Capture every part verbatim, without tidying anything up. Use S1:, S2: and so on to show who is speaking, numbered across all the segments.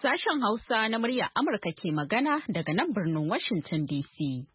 S1: Sashen Hausa na muryar Amurka ke magana daga nan birnin Washington D C.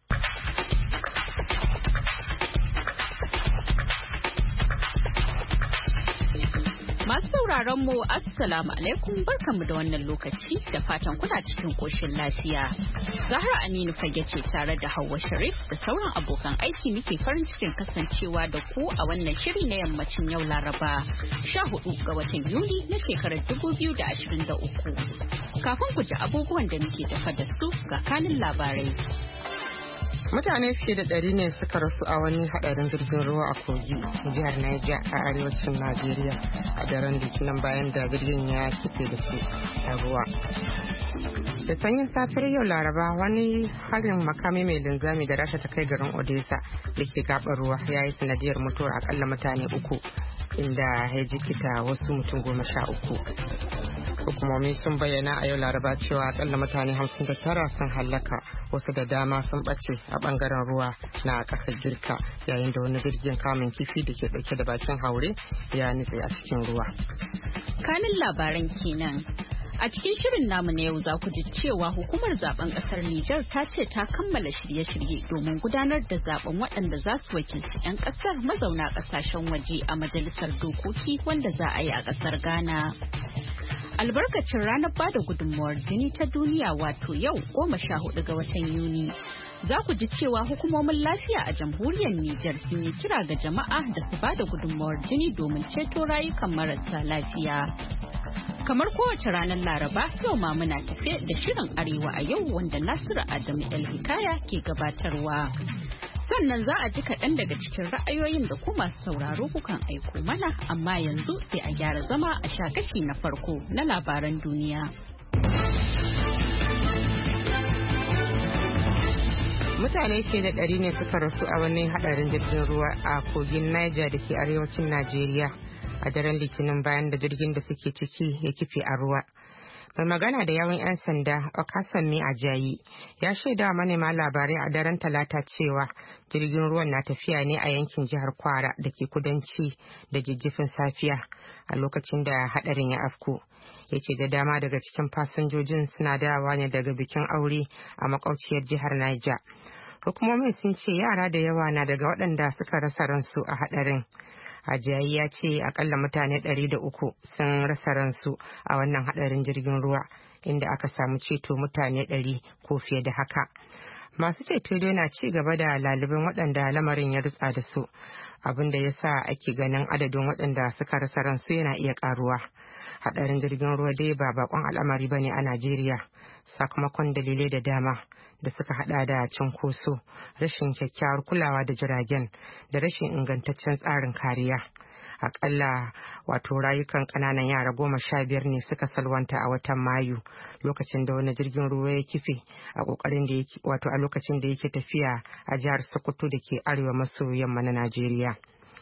S1: Masu sauraron mu Assalamu alaikum, barkanmu da wannan lokaci da fatan kuna cikin koshin lafiya. Zahra Aminu fage ce tare da Hauwa Sharif da sauran abokan aiki muke farin cikin kasancewa da ku a wannan shiri na yammacin yau Laraba sha hudu ga watan Yuli na shekarar dubu biyu da ashirin da uku. Kafin ku ji abubuwan da muke tafa da su ga kanin labarai.
S2: Mutane fiye da ɗari ne suka rasu a wani haɗarin jirgin ruwa a Kogi, jihar Niger a arewacin Najeriya a daren Litinin bayan da jirgin ya kife da su a ruwa. Da sanyin safiyar yau Laraba, wani harin makami mai linzami da Rasha ta kai garin Odessa da ke gaɓar ruwa ya yi sanadiyar mutuwar akalla mutane uku, inda ya jikita wasu mutum goma sha uku. Hukumomi sun bayyana a yau Laraba cewa akalla mutane hamsin da tara sun hallaka, wasu da dama sun bace a bangaren ruwa na kasar Girka, yayin da wani jirgin kamun kifi da ke dauke da bakin haure ya nutse a cikin ruwa.
S1: Kanin labaran kenan. A cikin shirin namu na yau za ku ji cewa hukumar zaben kasar Nijar ta ce ta kammala shirye-shirye domin gudanar da zaben waɗanda za su wakilci 'yan kasar mazauna ƙasashen waje a majalisar dokoki wanda za a yi a ƙasar Ghana. Albarkacin ranar bada gudunmawar jini ta duniya wato yau goma sha hudu ga watan Yuni. Za ku ji cewa hukumomin lafiya a jamhuriyar Nijar sun yi kira ga jama'a da su bada gudunmawar jini domin ceto rayukan marasa lafiya. Kamar kowace ranar Laraba, yau ma muna tafe da shirin Arewa a yau wanda Nasiru Adamu El Hikaya ke gabatarwa. Sannan za a ji kaɗan daga cikin ra'ayoyin da ku masu sauraro kukan aiko mana, amma yanzu sai a gyara zama a sha kashi na farko na labaran duniya.
S2: Mutane ke da ɗari ne suka rasu a wani haɗarin jirgin ruwa a kogin Niger da ke arewacin Najeriya a daren Litinin bayan da jirgin da suke ciki ya kife a ruwa. Mai magana da yawan 'yan sanda Okasanmi Ajayi ya shaida manema labarai a daren Talata cewa jirgin ruwan na tafiya ne a yankin jihar Kwara da ke kudanci da jijjifin safiya a lokacin da hadarin ya afku. Ya ce da dama daga cikin fasinjojin suna dawowa ne daga bikin aure a makwabciyar jihar Niger. Hukumomin sun ce yara da yawa na daga waɗanda suka rasa ransu a hadarin. Ajayi ya ce akalla mutane ɗari da uku sun rasa ransu a wannan hadarin jirgin ruwa, inda aka samu ceto mutane ɗari ko fiye da haka. Masu ceto dai na ci gaba da lalibin waɗanda lamarin ya rutsa da su, abin da ya sa ake ganin adadin waɗanda suka rasa ransu yana iya ƙaruwa. Hadarin jirgin ruwa dai ba bakon al'amari bane a Najeriya, sakamakon dalilai da dama da suka hada da cinkoso, rashin kyakkyawar kulawa da jiragen, da rashin ingantaccen tsarin kariya. Akalla wato rayukan kananan yara goma sha biyar ne suka salwanta a watan Mayu lokacin da wani jirgin ruwa ya kife a kokarin da yake wato a lokacin da yake tafiya a jihar Sokoto da ke arewa maso yamma na Najeriya.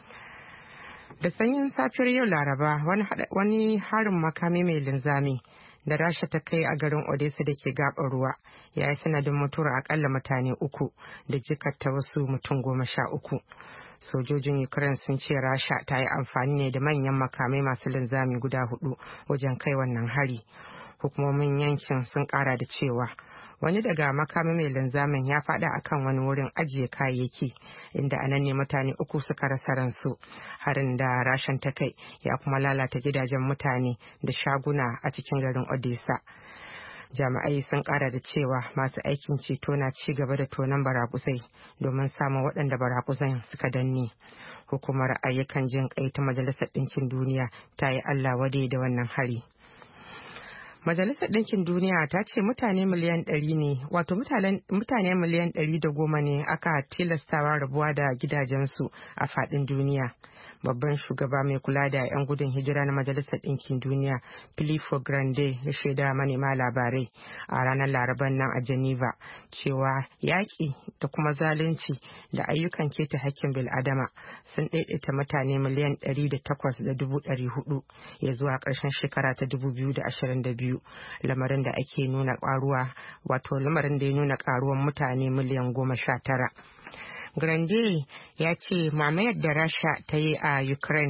S2: Da sanyin safiyar yau Laraba, wani, wani harin makami mai linzami da Rasha ta kai a garin Odessa da ke gaɓar ruwa ya yi sanadin mutuwar akalla mutane uku da jikata wasu mutum goma sha uku. Sojojin Ukraine sun ce Rasha ta yi amfani ne da manyan makamai masu linzami guda hudu wajen kai wannan hari. Hukumomin yankin sun kara da cewa wani daga makami mai linzamin ya fada akan wani wurin ajiye kayayyaki, inda a nan ne mutane uku suka rasa ransu. Harin da Rashan ta kai ya kuma lalata gidajen mutane da shaguna a cikin garin Odessa. Jami'ai sun kara da cewa masu aikin ceto na ci gaba da tonon barakusai domin samun waɗanda barakusan suka danne. Hukumar ayyukan jin kai ta Majalisar Ɗinkin Duniya ta yi Allah wadai da wannan hari. Majalisar Ɗinkin Duniya ta ce mutane miliyan ɗari ne, wato mutane miliyan ɗari da goma ne aka tilastawa rabuwa da gidajensu a faɗin duniya. Babban shugaba mai kula da 'yan gudun hijira na Majalisar Ɗinkin Duniya, Filippo Grandi, ya shaida manema labarai a ranar Laraban nan a Geneva cewa yaƙi da kuma zalunci da ayyukan keta hakkin bil'adama sun ɗaiɗaita mutane miliyan ɗari da takwas da dubu ɗari hudu ya zuwa ƙarshen shekara ta dubu biyu da ashirin da biyu, lamarin da ake nuna ƙaruwa wato lamarin da ya nuna ƙaruwan mutane miliyan goma sha tara. Grande ya ce mamayar da Rasha ta yi a Ukraine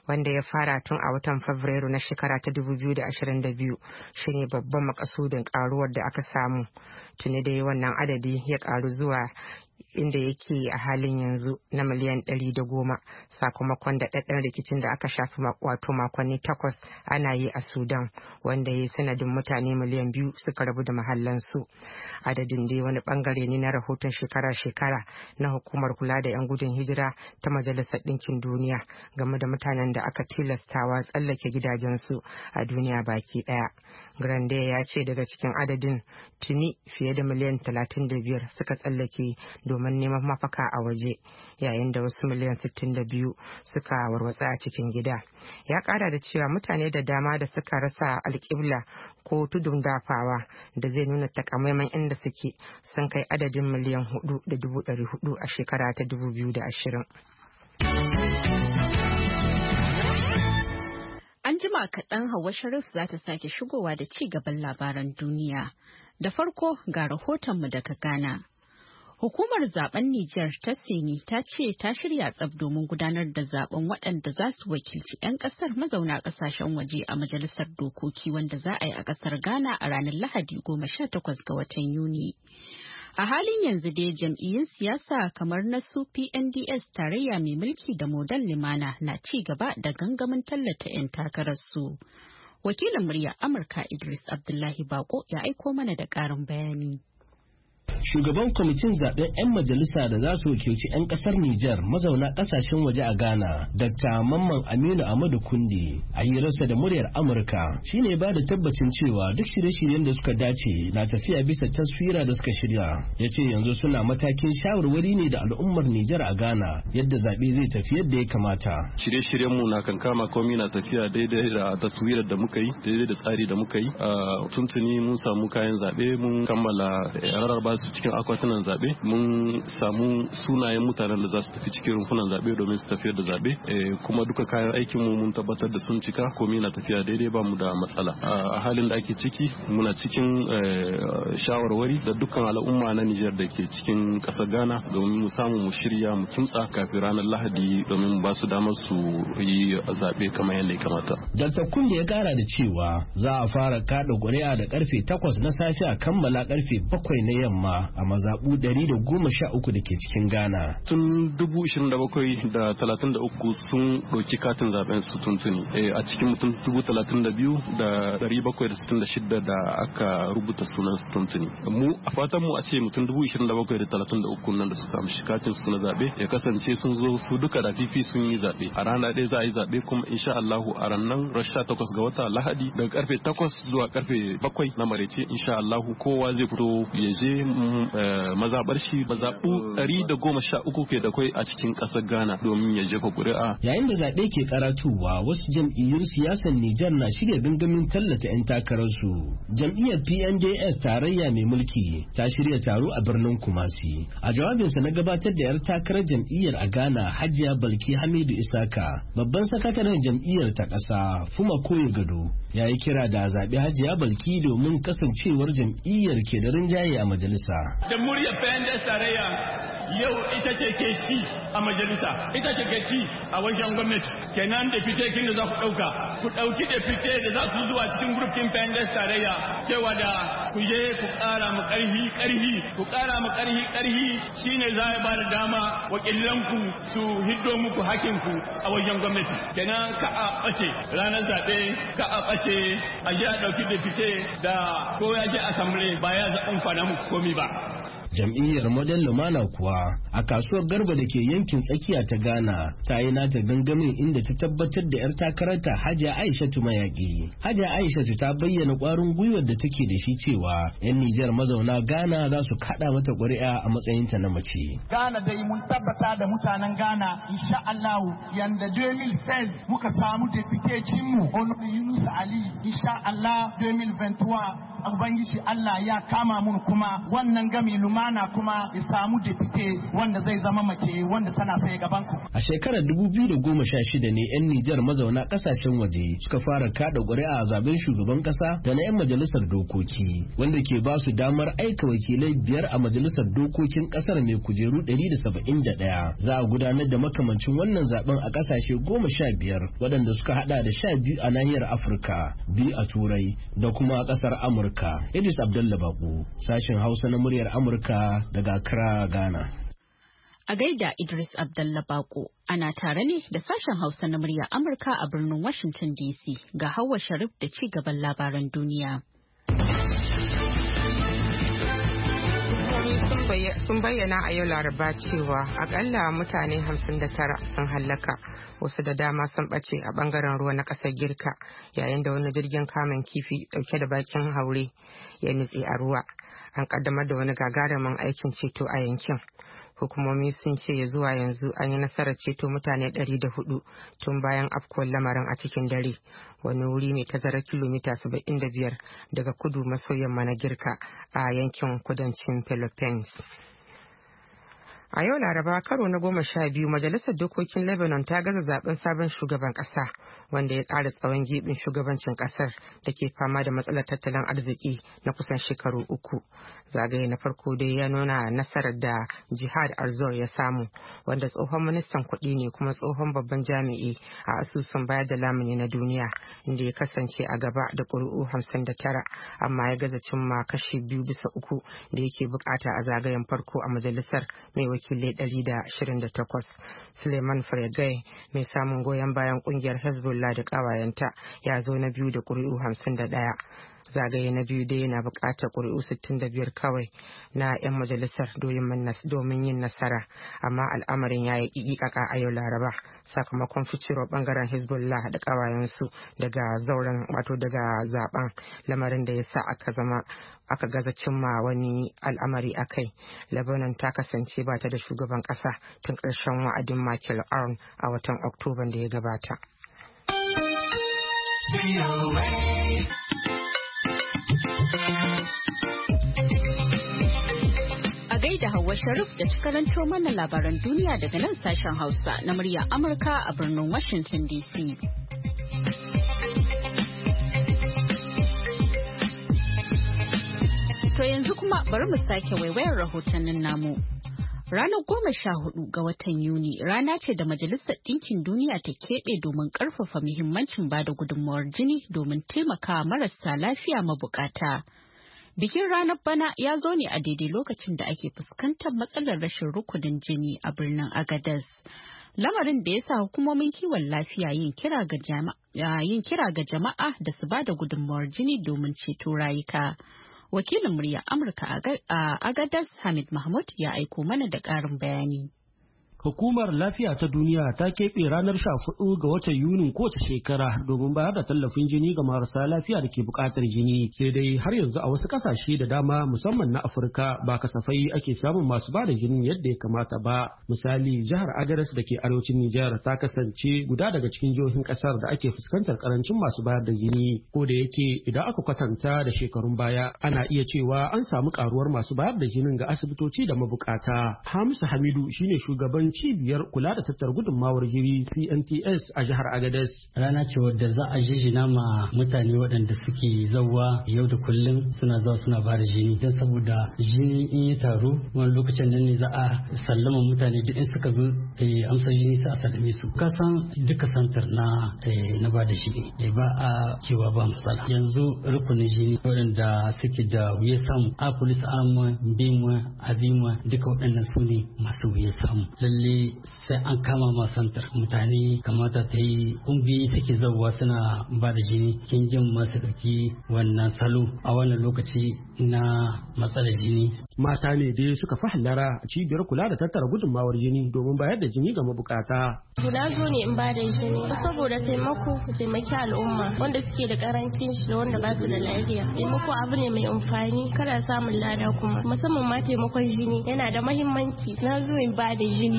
S2: wanda ya fara tun a watan Fabrairu na shekara ta dubu biyu da ashirin da biyu shine babban makasudin karuwar da aka samu. Tuni dai wannan adadi ya karu zuwa inda yake a halin yanzu na miliyan ɗari da goma sakamakon da ɗaɗɗan rikicin da aka shafi wato makonni takwas ana yi a Sudan, wanda ya yi sanadin mutane miliyan biyu suka rabu da mahallansu. Adadin dai wani bangare ne na rahoton shekara-shekara na hukumar kula da 'yan gudun hijira ta Majalisar Ɗinkin Duniya game da mutanen da aka tilastawa tsallake gidajensu a duniya baki ɗaya. Grande ya ce daga cikin adadin tuni fiye da miliyan talatin da biyar suka tsallake domin neman mafaka a waje, yayin da wasu miliyan sittin da biyu suka warwatsa a cikin gida. Ya kara da cewa mutane da dama da suka rasa alƙibla ko tudun dafawa da zai nuna takamaiman inda suke sun kai adadin miliyan hudu da dubu ɗari hudu a shekara ta dubu biyu da ashirin.
S1: An jima kaɗan Hauwa Sharif za ta sake shigowa da ci gaban labaran duniya. Da farko ga rahotonmu daga Ghana. Hukumar zaben Nijar ta Seni ta ce ta shirya tsab domin gudanar da zaben waɗanda za su wakilci 'yan ƙasar mazauna ƙasashen waje a majalisar dokoki wanda za a yi a ƙasar Ghana a ranar Lahadi goma sha takwas ga watan Yuni. A halin yanzu dai jam'iyyun siyasa kamar na su P N D S tarayya mai mulki da Model Limana na ci gaba da gangamin tallata 'yan takararsu. Wakilin murya Amurka Idris Abdullahi Bako ya aiko mana da ƙarin bayani.
S3: Shugaban kwamitin zaben 'yan majalisa da za su wakilci 'yan kasar Nijar mazauna kasashen waje a Ghana, Dakta Mamman Aminu Ahmadu Kundi, a hirarsa da muryar Amurka, shine ba da tabbacin cewa duk shirye-shiryen da suka dace na tafiya bisa taswira da suka shirya. Ya ce yanzu suna matakin shawarwari ne da al'ummar Nijar a Ghana yadda zaɓe zai tafi yadda ya kamata.
S4: Shirye-shiryen mu na kankama komai na tafiya daidai da taswirar da muka yi, daidai da tsari da muka yi. Tuntuni mun samu kayan zaɓe, mun kammala rarraba su cikin akwatunan zaɓe, mun samu sunayen mutanen da za su tafi cikin rumfunan zaɓe domin su tafiyar da zaɓe, kuma duka kayan aikin mu mun tabbatar da sun cika, komai na tafiya daidai, ba mu da matsala. A halin da ake ciki muna cikin shawarwari da dukkan al'umma na Nijar da ke cikin ƙasar Ghana domin mu samu mu shirya mu kimtsa kafin ranar Lahadi domin mu ba su damar su yi zaɓe kamar yadda ya kamata.
S3: Dakta Kundi ya kara da cewa za a fara kada ƙuri'a da karfe takwas na safe a kammala karfe bakwai na yamma a mazaɓu ɗari da goma sha uku da ke cikin Ghana.
S4: Tun dubu ishirin da bakwai da talatin da uku sun ɗauki katin zaben su tuntuni. E, a cikin mutum dubu talatin da biyu da ɗari bakwai da sittin da shida da aka rubuta sunan su tuntuni. Mu a fatan mu a ce mutum dubu ishirin da bakwai da talatin da uku nan da suka amshi katin su na zaɓe ya kasance sun zo su duka da fifi sun yi zaɓe. A rana ɗaya za a yi zaɓe kuma insha Allahu a ranar rasha takwas ga wata Lahadi daga karfe takwas zuwa karfe bakwai na maraice insha Allahu kowa zai fito ya je mazaɓar shi mazaɓu ɗari da goma sha uku ke da kwai a cikin ƙasar Ghana domin ya jefa ƙuri'a.
S3: Yayin da zaɓe ke karatuwa wasu jam'iyyun siyasar Nijar na shirya gangamin tallata 'yan takararsu. Jam'iyyar P N D S tarayya mai mulki ta shirya taro a birnin Kumasi. A jawabinsa na gabatar da 'yar takarar jam'iyyar a Ghana Hajiya Balki Hamidu Isaka, babban sakataren jam'iyyar ta ƙasa Fuma Koye Gado ya yi kira da zaɓi Hajiya Balki domin kasancewar jam'iyyar ke da rinjaye a majalisa.
S5: Jamhuriyar P N D S tarayya yau ita ce ke ci a majalisa, ita ce ke ci a wajen gwamnati. Kenan da fite kin da za ku ɗauka, ku ɗauki da fite da za su zuwa cikin grupin P N D S tarayya cewa da ku je ku ƙara mu ƙarfi ƙarfi, ku ƙara mu ƙarfi ƙarfi shine za ya ba da dama wakilanku su hiddo muku hakinku a wajen gwamnati. Kenan ka a ɓace ranar zaɓe, ka a ɓace a je a ɗauki da fite da ko ya je asambile ba ya zaɓen fada muku komi ba.
S3: Jam'iyyar Model Lumana kuwa a kasuwar Garba da ke yankin tsakiya ta Ghana ta yi nata gangamin inda ta tabbatar da 'yar takararta Hajiya Aishatu Mayaki. Hajiya Aishatu ta bayyana ƙwarin gwiwar da take da shi cewa 'yan Nijar mazauna Ghana za su kaɗa mata ƙuri'a a matsayinta na mace.
S6: Ghana dai mun tabbata da mutanen Ghana insha Allah yanda dubu biyu da sha muka samu deputecin mu Honorable Yunus Ali insha Allah dubu biyu da ashirin da uku ubangiji Allah ya kama mun kuma wannan gami lumana kuma ya samu deputy wanda zai zama mace wanda tana sai gaban ku.
S3: A shekarar dubu biyu da goma sha shida ne 'yan Nijar mazauna kasashen waje suka fara kada ƙuri'a a zaben shugaban ƙasa da na 'yan majalisar dokoki wanda ke ba su damar aika wakilai biyar a majalisar dokokin ƙasar mai kujeru ɗari da saba'in da ɗaya. Za a gudanar da makamancin wannan zaben a ƙasashe goma sha biyar waɗanda suka hada da sha biyu a nahiyar Afirka, biyu a Turai da kuma a ƙasar Amurka. Idris Abdullah Bako, sashen Hausa na muryar Amurka daga Accra, Ghana.
S1: A gaida Idris Abdullah Bako, ana tare ne da sashen Hausa na muryar Amurka a birnin Washington D C ga Hauwa Sharif da ci gaban labaran duniya.
S2: Sun bayyana a yau Laraba cewa akalla mutane hamsin da tara sun hallaka, wasu da dama sun ɓace a ɓangaren ruwa na ƙasar Girka yayin da wani jirgin kamun kifi ɗauke da bakin haure ya nutse a ruwa. An ƙaddamar da wani gagarumin aikin ceto a yankin. Hukumomi sun ce ya zuwa yanzu an yi nasarar ceto mutane ɗari da hudu tun bayan afkuwar lamarin a cikin dare. Wani wuri mai tazarar kilomita saba'in da biyar daga kudu maso yamma na Girka a yankin kudancin Peloponnese. A yau Laraba karo na goma sha biyu Majalisar Dokokin Lebanon ta gaza zaben sabon shugaban kasa wanda ya ƙara tsawon gibin shugabancin kasar da ke fama da matsalar tattalin arziki na kusan shekaru uku. Zagaye na farko dai ya nuna nasarar da Jihad Arzor ya samu, wanda tsohon ministan kuɗi ne kuma tsohon babban jami'i a asusun bayar da lamuni na duniya, inda ya kasance a gaba da ƙuri'u hamsin da tara, amma ya gaza cimma kashi biyu bisa uku da yake bukata a zagayen farko a majalisar mai wakilai ɗari da ashirin da takwas. Suleiman Faregai mai samun goyon bayan kungiyar Hezbollah da ƙawayenta ya zo na biyu da ƙuri'u hamsin da ɗaya. Zagaye na biyu dai yana buƙatar ƙuri'u sittin da biyar kawai na 'yan majalisar domin yin nasara, amma al'amarin ya yi ƙiƙiƙaƙa a yau Laraba sakamakon ficewar ɓangaren Hezbollah da ƙawayensu daga zauren wato daga zaben, lamarin da ya sa aka zama aka gaza cimma wani al'amari a kai. Lebanon ta kasance ba ta da shugaban ƙasa tun ƙarshen wa'adin Michael Aoun a watan Oktoban da ya gabata.
S1: A gaida Hauwa Sharif da ta karanto mana labaran duniya daga nan sashen Hausa na muryar Amurka a birnin Washington D C. To yanzu kuma bari mu sake waiwayar rahotannin namu. Ranar goma sha hudu ga watan Yuni rana ce da Majalisar Ɗinkin Duniya ta keɓe domin ƙarfafa muhimmancin bada gudunmawar jini domin taimaka marasa lafiya mabukata. Bikin ranar bana ya zo ne a daidai lokacin da ake fuskantar matsalar rashin rukunin jini a birnin Agadez. Lamarin da ya sa hukumomin kiwon lafiya yin kira ga jama'a, yin kira ga jama'a da su bada gudunmawar jini domin ceto rayuka. Wakilin murya Amurka a Agadez Hamid Mahmud ya aiko mana da ƙarin bayani.
S7: Hukumar Lafiya ta Duniya ta keɓe ranar sha hudu ga watan Yunin kowace shekara domin bayar da tallafin jini ga marasa lafiya da ke buƙatar jini. Sai dai har yanzu a wasu ƙasashe da dama musamman na Afirka ba kasafai ake samun masu bada jinin yadda ya kamata ba. Misali, jihar Agadez da ke arewacin Nijar ta kasance guda daga cikin jihohin ƙasar da ake fuskantar ƙarancin masu bayar da jini. Ko da yake idan aka kwatanta da shekarun baya ana iya cewa an samu ƙaruwar masu bayar da jinin ga asibitoci da mabukata. Hamisu Hamidu shine shugaban cibiyar kula da tattar gudunmawar jiri C N T S a jihar Agadez.
S8: Rana ce wadda za a jijina ma mutane waɗanda suke zauwa yau da kullum suna zuwa suna ba da jini, don saboda jini in ya taru wani lokacin nan ne za a sallama mutane duk in suka zo amsa jini sai a sallame su. Ka san duka santar na na ba da jini ba a cewa ba matsala. Yanzu rukunin jini waɗanda suke da wuya samu a polis amma bema abima duka waɗannan su ne masu wuya samu. Lalle sai an kama ma santar mutane kamata ta yi kungiyoyi take zauwa suna ba da jini kingin masu ɗauki wannan salo a wannan lokaci na matsalar jini.
S7: Mata ne dai suka fi hallara a cibiyar kula da tattara gudunmawar jini domin bayar da jini ga mabukata.
S9: Na zo ne in ba da jini saboda taimako taimaki al'umma wanda suke da karancin shi da wanda ba su da lafiya. Taimako abu ne mai amfani, kana samun lada kuma musamman ma taimakon jini yana da mahimmanci. Na zo in ba da jini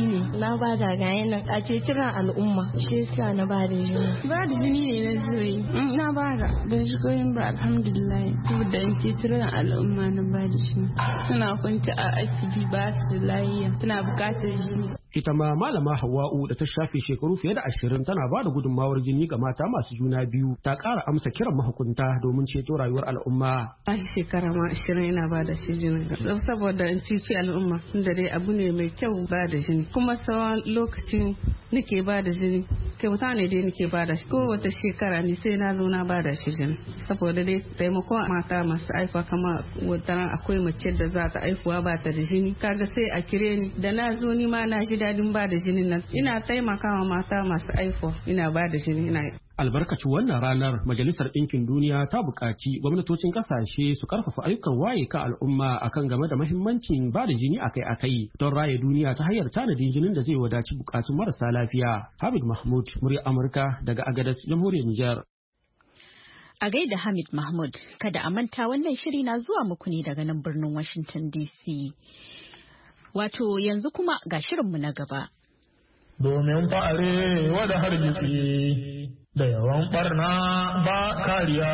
S9: ne na ba da gaya nan a ceciran al'umma shi yasa na ba da jini ba da jini ne na zoyi na ba da ban shi koyin ba alhamdulillah saboda in ceciran al'umma na ba da jini suna kwanci a asibi ba su lafiya suna bukatar jini.
S7: Ita ma malama Hawwa'u da ta shafe shekaru fiye da ashirin tana ba da gudunmawar jini ga mata masu juna biyu ta ƙara amsa kiran mahukunta domin ceto rayuwar al'umma.
S10: A shekara ma ashirin yana ba da shi jini saboda in cici al'umma tunda dai abu ne mai kyau ba da jini kuma tsawon lokacin nake ba da jini kyauta ne dai nake ba da shi kowace shekara ne sai na zo na ba da shi jini saboda dai taimakon mata masu aifa kama wata akwai mace da za ta aifuwa ba ta da jini kaga sai a kire ni da na zo ni ma na ji dadin ba da jinin nan ina taimakawa mata masu aifuwa ina ba da jini ina
S7: albarkacin wannan ranar majalisar ɗinkin duniya ta buƙaci gwamnatocin ƙasashe su ƙarfafa ayyukan waye kan al'umma akan game da mahimmancin ba da jini akai-akai don raye duniya ta hanyar tanadin jinin da zai wadaci buƙatun marasa lafiya. Hamid Mahmud, murya Amurka daga Agadez, Jamhuriyar Nijar.
S1: A gaida Hamid Mahmud, kada a manta wannan shiri na zuwa muku ne daga nan birnin Washington D C. Wato yanzu kuma ga shirinmu na gaba.
S11: Domin fa'are wada hargitsi da yawan barna ba kariya.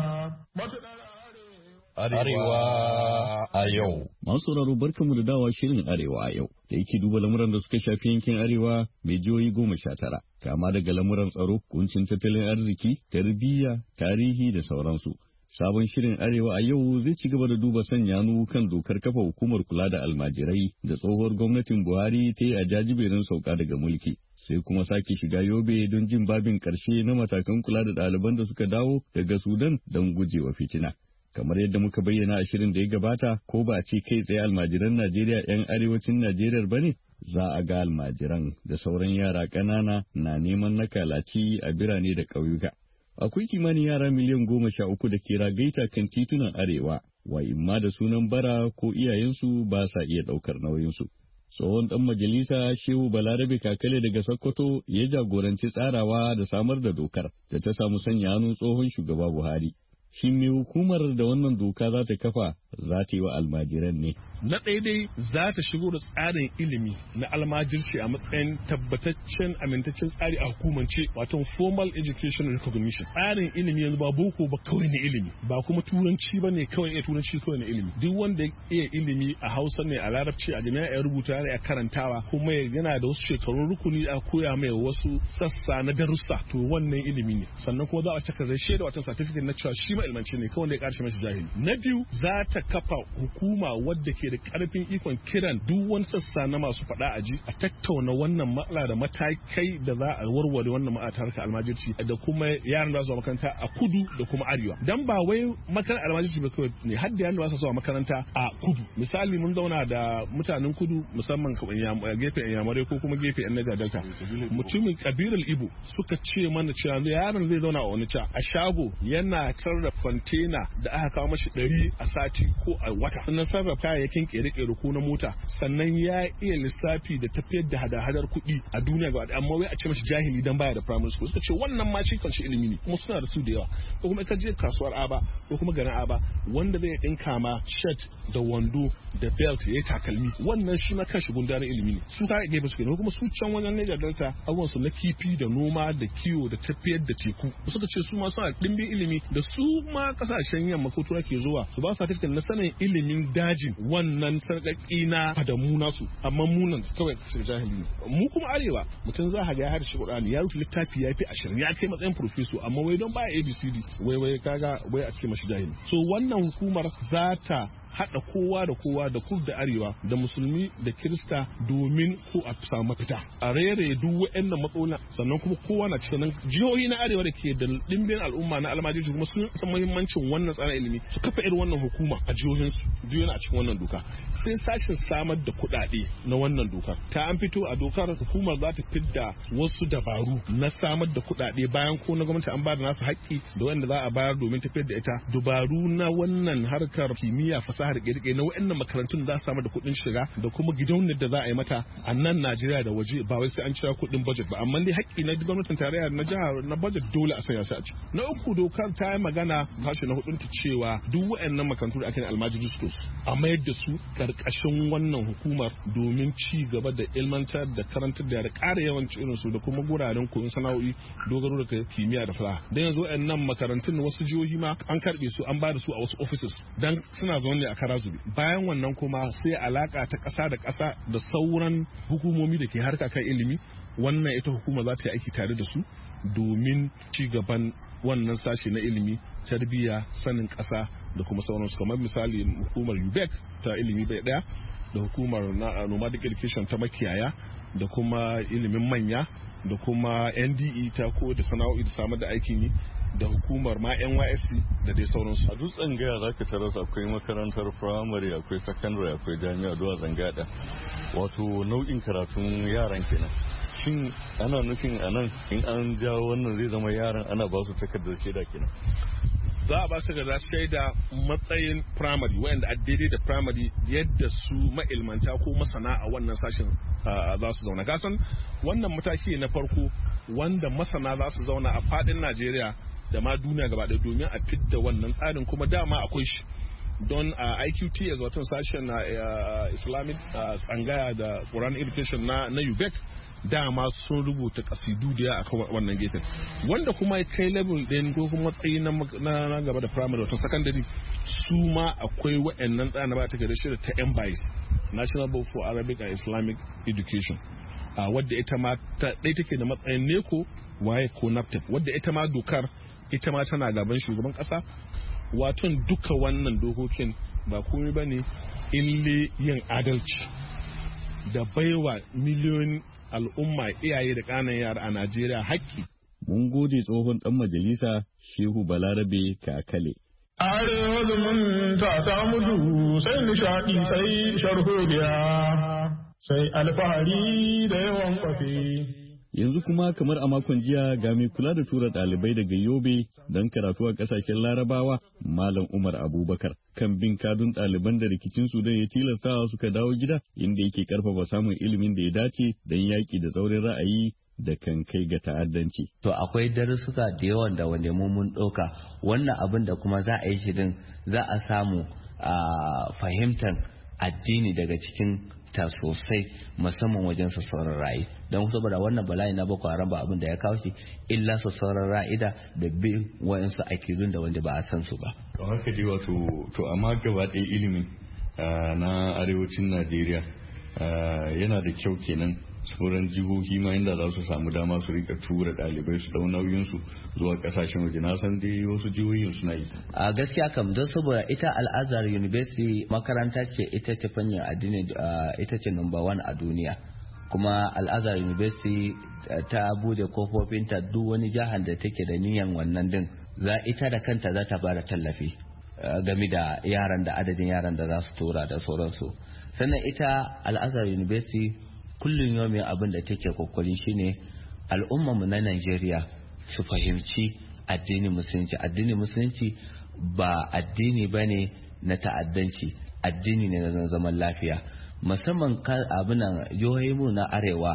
S12: Arewa a yau. Masu sauraro barkamu da dawa shirin Arewa a yau da yake duba lamuran da suka shafi yankin Arewa mai jihohi goma sha tara, kama daga lamuran tsaro, kuncin tattalin arziki, tarbiyya, tarihi da sauransu. Sabon shirin Arewa a yau zai ci gaba da duba sanya hannu kan dokar kafa hukumar kula da almajirai da tsohuwar gwamnatin Buhari ta yi a jajiberin sauka daga mulki. Sai kuma sake shiga Yobe don jin babin ƙarshe na matakan kula da ɗaliban da suka dawo daga Sudan don gujewa fitina. Kamar yadda muka bayyana a shirin da ya gabata, ko ba a ce kai tsaye almajiran Najeriya 'yan arewacin Najeriya ba ne, za a ga almajiran da sauran yara ƙanana na neman nakalaci a birane da ƙauyuka. Akwai kimanin yara miliyan goma sha uku da ke ragaita kan titunan arewa, wa imma da sunan bara ko iyayensu ba sa iya ɗaukar nauyinsu. Tsohon ɗan majalisa Shehu Balarabe Kakale daga Sokoto ya jagoranci tsarawa da samar da dokar da ta samu sanya hannun tsohon shugaba Buhari. Shin me hukumar da wannan doka za ta kafa za ta yi wa almajiran ne?
S13: Na ɗaya dai za ta shigo da tsarin ilimi na almajirci a matsayin tabbataccen amintaccen tsari a hukumance, wato formal education recognition. Tsarin ilimi yanzu ba boko ba kawai na ilimi, ba kuma turanci ba ne kawai iya turanci kawai na ilimi. Duk wanda ya iya ilimi a Hausa ne, a Larabci, a jami'a ya rubuta ne, a karantawa, kuma yana da wasu shekarun rukuni a koya mai wasu sassa na darussa, to wannan ilimi ne. Sannan kuma za a cika da shaida wata certificate na cewa shi ma ilmanci ne, kawai da ya karshe mashi jahili. Na biyu za ta kafa hukuma wadda ke da karfin ikon kiran duk wani sassa na masu faɗa a ji a tattauna wannan matsala da matakai da za a warware wannan ma'atar harkar almajirci da kuma yaran da su makaranta a kudu da kuma arewa. Dan ba wai makarantar almajirci ba kawai ne, har da yaran da su zuwa makaranta a kudu. Misali mun zauna da mutanen kudu musamman gefen Iyamurai ko kuma gefen Niger Delta. Mutumin kabilar Ibo suka ce mana cewa yaron zai zauna a wani ca a shago yana sarrafa kwantena da aka kawo mashi ɗari a sati ko a wata. Sannan sarrafa kayayyakin kere-kere ko na mota, sannan ya iya lissafi da tafiyar da hada-hadar kuɗi a duniya gaba, amma wai a ce mashi jahili dan baya da primary school. Suka ce wannan ma shi kanshi ilimi ne, kuma suna da su da yawa. Ko kuma ka je kasuwar Aba ko kuma garin Aba wanda zai dinka ma shirt da wando da belt ya yi takalmi, wannan shi ma kanshi gundarin ilimi ne. Su ka gefe su kenan, kuma su can wajen Niger Delta abubuwan su na kifi da noma da kiwo da tafiyar da teku. Suka ce su ma suna dimbin ilimi da su ma kasashen yamma ko tura ke zuwa su ba su certificate na sanin ilimin dajin wannan sarƙaƙi na fadamu nasu, amma munan kawai kashin jahili ne. Mu kuma arewa mutum za ka ga ya harshe Qur'ani, ya rubuta littafi ya fi ashirin, ya kai matsayin professor, amma wai don baya A B C D wai wai kaga wai a ce mashi jahili. So wannan hukumar za ta haɗa kowa da kowa da kur da arewa da musulmi da kirista domin ko a samu mafita a rere duk waɗannan matsalolin. Sannan kuma kowa na cikin jihohi na arewa da ke da ɗimbin al'umma na almajirci kuma sun san muhimmancin wannan tsarin ilimi su kafa irin wannan hukuma a jihohinsu, duk yana cikin wannan doka. Sai sashen samar da kuɗaɗe na wannan dokar ta an fito a dokar hukumar za ta fidda wasu dabaru na samar da kuɗaɗe bayan ko na gwamnati an ba da nasu haƙƙi da wanda za a bayar domin tafiyar da ita, dabaru na wannan harkar kimiyya fasaha fasahar kirkire na wayannan makarantun za su samar da kuɗin shiga da kuma gidauniyar da za a yi mata a nan Najeriya da waje ba wai sai an cira kuɗin budget ba amma dai haƙƙi na gwamnatin tarayya na jiha na budget dole a sanya shi a ciki. Na uku dokar ta yi magana sashi na hudun ta cewa duk wayannan makarantu da ake yin almajiri schools a mayar da su karkashin wannan hukumar domin ci gaba da ilmantar da karantar da ƙara yawan irin su da kuma guraren koyon sana'o'i dogaro da kimiyya da fasaha. Dan yanzu wayannan makarantun wasu jihohi ma an karbe su an ba da su a wasu offices dan suna zaune a kara zube. Bayan wannan kuma sai alaka ta ƙasa da ƙasa da sauran hukumomi da ke harka kan ilimi wannan ita hukuma za ta yi aiki tare da su domin ci gaban wannan sashi na ilimi tarbiyya sanin ƙasa da kuma sauransu kamar misali hukumar U B E C ta ilimi bai daya da hukumar na nomadic education ta makiyaya da kuma ilimin manya da kuma N D E ta ko da sana'o'i da samar da aikin yi da hukumar ma N Y S C da dai sauransu.
S12: A duk tsangaya za ka taras akwai makarantar firamare akwai sakandare akwai jami'a zuwa tsangaya da wato nau'in karatun yaran kenan. Shin ana nufin a nan in an jawo wannan zai zama yaran ana ba su takardar shaida kenan?
S13: Za a ba su takardar shaida matsayin firamare wayanda a daidai da firamare yadda su ma'ilmanta ko masana a wannan sashen za su zauna. Gasan wannan mataki na farko wanda masana za su zauna a fadin Najeriya da ma duniya gaba ɗaya domin a fidda wannan tsarin kuma dama akwai shi don a I Q T as watan sashen na Islamic tsangaya da Quran Education na U B E C dama sun rubuta kasidu da ya akan wannan gefen wanda kuma ya kai level ɗin ko kuma matsayi na gaba da primary wato secondary su ma akwai waɗannan tsana ba ta gada shi da ta M B I S National Board for Arabic and Islamic Education wadda ita ma ta ɗaya take da matsayin neko waye ko NAPTEP wadda ita ma dokar ita ma tana gaban shugaban ƙasa waton duka wannan dokokin ba komai bane ille yin adalci da baiwa miliyoyin al'umma iyaye da ƙananan yara a Najeriya haƙƙi.
S12: Mun gode tsohon ɗan majalisa Shehu Balarabe Kakale.
S11: Arewa zumunta ta mutu sai nishaɗi sai sharholiya sai alfahari da yawan kwafi.
S12: Yanzu kuma kamar a makon jiya ga mai kula da tura ɗalibai daga Yobe don karatu a ƙasashen Larabawa Malam Umar Abubakar kan bin kadun ɗaliban da rikicin Sudan ya tilastawa suka dawo gida inda yake karfafa samun ilimin da ya dace don yaƙi da tsaurin ra'ayi da kan kai ga ta'addanci.
S14: To akwai darussuka da yawan da wanda mu mun ɗauka wannan abin da kuma za a yi shi din za a samu a fahimtar addini daga cikin ta sosai musamman wajen sassauran ra'ayi don saboda wannan bala'i na boko haram ba abin da ya kawo shi illa sassauran ra'ida da bin wayansu akidun da wanda ba a san su ba.
S12: To haka dai wato to amma gaba ɗaya ilimin na arewacin Najeriya yana da kyau kenan sauran jihohi ma inda za su samu dama su rika tura ɗalibai su dau nauyin su zuwa kasashen waje na san dai wasu jihohin suna yi.
S14: A gaskiya kam don saboda ita Al-Azhar University makaranta ce ita ce fannin addini ita ce number one a duniya kuma Al-Azhar University ta bude kofofinta duk wani jihar da take da niyan wannan din za ita da kanta za ta bada tallafi game da yaran da adadin yaran da za su tura da sauransu sannan ita Al-Azhar University kullum yau mai abin da take kokarin shine al'ummarmu na Najeriya su fahimci addinin musulunci addinin musulunci ba addini bane na ta'addanci addini ne na zaman lafiya musamman abinan jihohinmu na arewa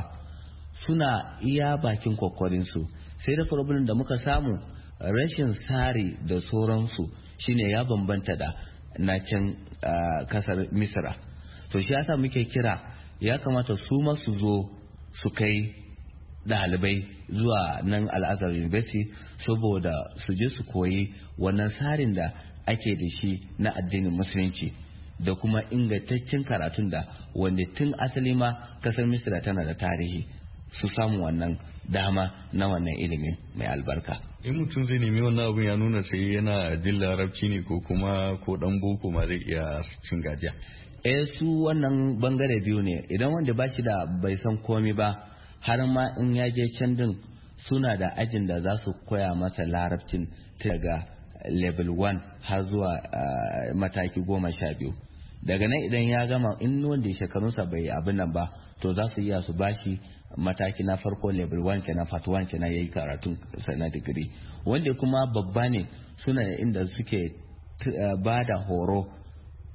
S14: suna iya bakin kokarin su sai da problem da muka samu rashin tsari da sauransu shine ya bambanta da na can kasar Misra to shi yasa muke kira ya kamata su masu zo su kai ɗalibai zuwa nan Al-Azhar University saboda su je su koyi wannan tsarin da ake da shi na addinin musulunci da kuma ingantaccen karatun da wanda tun asali ma kasar Misra tana da tarihi su samu wannan dama na wannan ilimin mai albarka.
S12: In mutum zai nemi wannan abun ya nuna sai yana jin larabci ne ko kuma ko dan boko ma zai iya cin gajiya.
S14: eh su wannan bangare biyu ne idan wanda ba shi da bai san komai ba har ma in ya je can din suna da ajin da za su koya masa larabcin daga level one har zuwa uh, mataki goma sha biyu daga nan idan ya gama in wanda shekarunsa bai abin nan ba to za su iya su bashi mataki na farko level one kenan part one kenan yayi karatun na digiri wanda kuma babba ne suna inda suke uh, ba da horo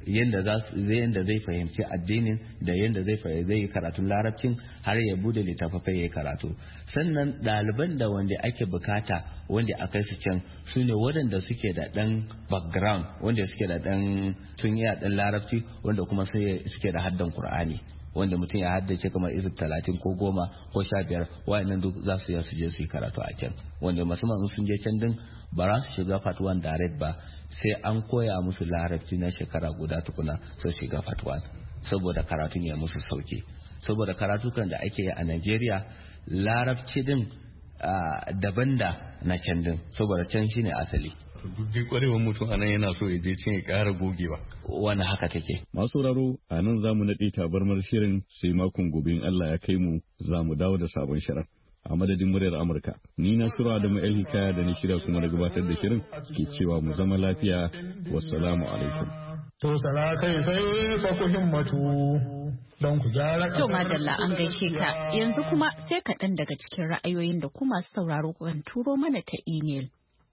S14: yadda zai fahimci addinin da yadda zai zai karatun larabcin har ya bude littafafai ya karatu. Sannan ɗaliban da wanda ake bukata wanda a kai su can su ne waɗanda suke da ɗan background, wanda suke da ɗan tun yi ɗan larabci, wanda kuma suke da haddan Kur'ani, wanda mutum ya haddace kamar izib talatin ko goma ko sha biyar, wa'annan duk za su yi su je su yi karatu a can, wanda musamman sun je can din ba za su shiga part one direct ba, sai an koya musu larabci na shekara guda tukuna su shiga part one, saboda karatun ya musu sauki. Saboda karatukan da ake yi a Najeriya larabci din daban da na can din, saboda can shine asali.
S12: Duk dai kwarewar mutum anan yana so ya je cin ya ƙara gogewa.
S14: Wani haka take.
S12: Masu sauraro a nan za mu naɗe tabarmar shirin sai makon gobe in Allah ya kai mu za mu dawo da sabon shirin. A madadin muryar Amurka, ni na Sura Adamu El Hikaya da ni shirya kuma da gabatar da shirin ke cewa mu zama lafiya. Wassalamu alaikum.
S11: To sala kai sai fa ku himmatu don ku gyara
S1: ƙasar. To madalla an gaishe ka. Yanzu kuma sai kaɗan daga cikin ra'ayoyin da kuma sauraro kan turo mana ta imel.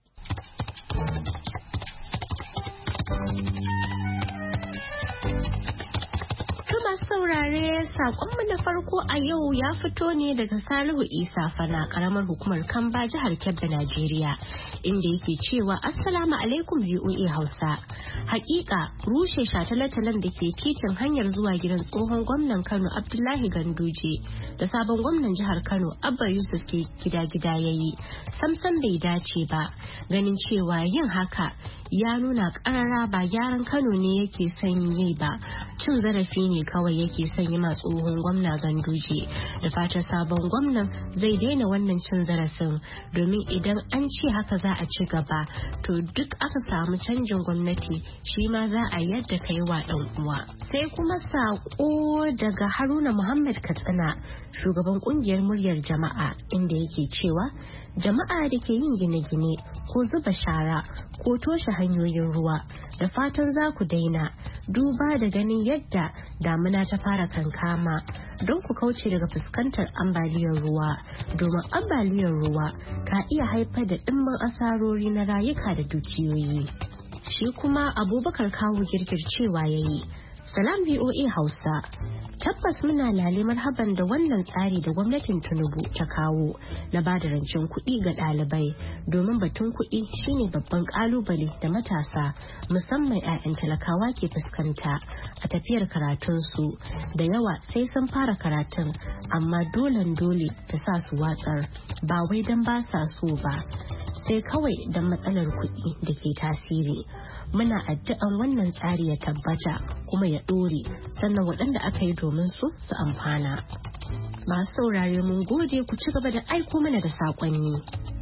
S15: saurare sakonmu na farko a yau ya fito ne daga Salihu Isa Fana karamar hukumar Kamba jihar Kebbi Najeriya inda yake cewa Assalamu alaikum V O A Hausa. Hakika rushe shataletalen da ke titin hanyar zuwa gidan tsohon gwamnan Kano Abdullahi Ganduje da sabon gwamnan jihar Kano Abba Yusuf ke gida-gida yayi samsam bai dace ba, ganin cewa yin haka ya nuna karara ba gyaran Kano ne yake son yi ba, cin zarafi ne kawai yake son yi ma tsohon gwamna Ganduje. Da fatan sabon gwamnan zai daina wannan cin zarafin, domin idan an ce haka za a ci gaba to duk aka samu canjin gwamnati shi ma za a yadda kai wa dan uwa. Sai kuma sako daga Haruna Muhammad Katsina, shugaban kungiyar muryar jama'a, inda yake cewa jama'a da ke yin gine-gine ko zuba shara ko toshe hanyoyin ruwa da fatan za ku daina, duba da ganin yadda damuna ta fara kankama, don ku kauce daga fuskantar ambaliyar ruwa, domin ambaliyar ruwa ka iya haifar da ɗimbin asarori na rayuka da dukiyoyi. Shi kuma Abubakar Kawu Girgir cewa yayi, Salam V O A Hausa. Tabbas muna lale marhaban da wannan tsari da gwamnatin Tinubu ta kawo na bada rancen kuɗi ga ɗalibai, domin batun kuɗi shine babban ƙalubale da matasa musamman 'ya'yan talakawa ke fuskanta a tafiyar karatunsu. Da yawa sai sun fara karatun amma dolen dole ta sa su watsar, ba wai don ba sa so ba, sai kawai don matsalar kuɗi da ke tasiri. Muna addu'an wannan tsari ya tabbata kuma ya ɗore, sannan waɗanda aka yi domin su su amfana. Masu saurare mun gode, ku ci gaba da aiko mana da saƙonni.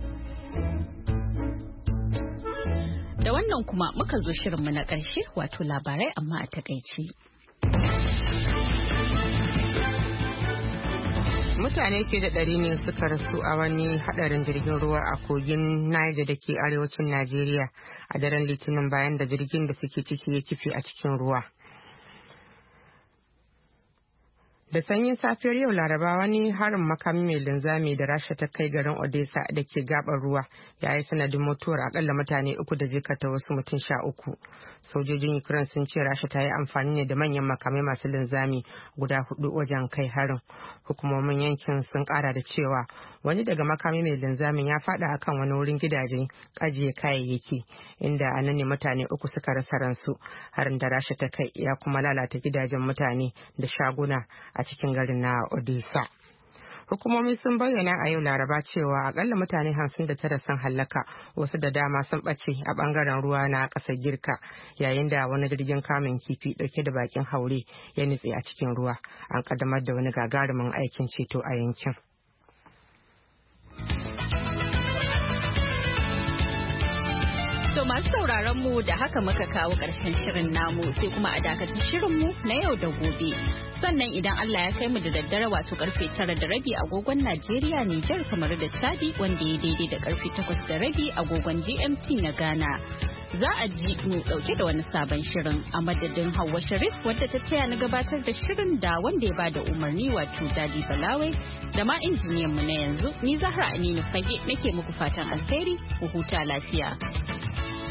S1: Da wannan kuma muka zo shirinmu na ƙarshe, wato labarai amma a takaice.
S2: Mutane ke da ɗari ne suka rasu a wani hadarin jirgin ruwa a kogin Niger da ke arewacin Najeriya a daren Litinin bayan da jirgin da suke ciki ya kife a cikin ruwa. Da sanyin safiyar yau Laraba wani harin makami mai linzami da Rasha ta kai garin Odessa da ke gabar ruwa ya yi sanadin mutuwar akalla mutane uku da jikata wasu mutum sha uku. Sojojin Ukraine sun ce Rasha ta yi amfani ne da manyan makamai masu linzami guda hudu wajen kai harin. Hukumomin yankin sun kara da cewa wani daga makami mai linzamin ya fada akan wani wurin gidajen ajiye kayayyaki, inda a nan ne mutane uku suka rasa ransu. Harin da Rasha ta kai ya kuma lalata gidajen mutane da shaguna a cikin garin na Odessa. Hukumomi sun bayyana a yau Laraba cewa akalla mutane hamsin da tara sun hallaka, wasu da dama sun ɓace a ɓangaren ruwa na ƙasar Girka, yayin da wani jirgin kamun kifi ɗauke da bakin haure ya nutse a cikin ruwa. An ƙaddamar da wani gagarumin aikin ceto a yankin.
S1: To masu sauraron mu da haka muka kawo ƙarshen shirin namu, sai kuma a dakacin shirinmu na yau da gobe. Sannan idan Allah ya kai mu da daddare wato karfe tara da rabi agogon Najeriya, Nijar, kamar da Chadi, wanda ya daidai da karfe takwas da rabi agogon G M T na Ghana. Za a ji mu dauke da wani sabon shirin a madadin Hauwa Sharif wadda ta taya na gabatar da shirin da wanda ya bada umarni wato Dadi Balawai da ma injiniyan mu na yanzu, ni Zahra Aminu Fage nake muku fatan alheri, ku huta lafiya.